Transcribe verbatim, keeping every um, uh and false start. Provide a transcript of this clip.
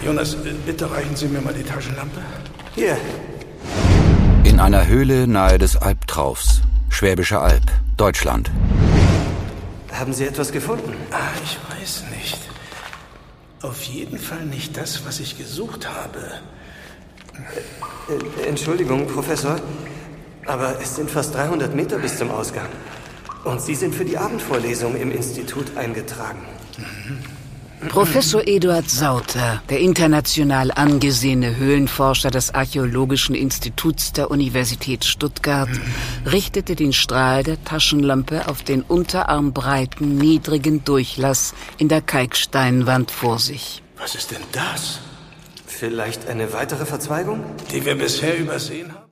Jonas, bitte reichen Sie mir mal die Taschenlampe. Hier. In einer Höhle nahe des Albtraufs. Schwäbische Alb, Deutschland. Haben Sie etwas gefunden? Ah, ich weiß nicht. Auf jeden Fall nicht das, was ich gesucht habe. Äh, Entschuldigung, Professor, aber es sind fast dreihundert Meter bis zum Ausgang. Und Sie sind für die Abendvorlesung im Institut eingetragen. Mhm. Professor Eduard Sauter, der international angesehene Höhlenforscher des Archäologischen Instituts der Universität Stuttgart, richtete den Strahl der Taschenlampe auf den unterarmbreiten, niedrigen Durchlass in der Kalksteinwand vor sich. Was ist denn das? Vielleicht eine weitere Verzweigung? Die wir bisher übersehen haben?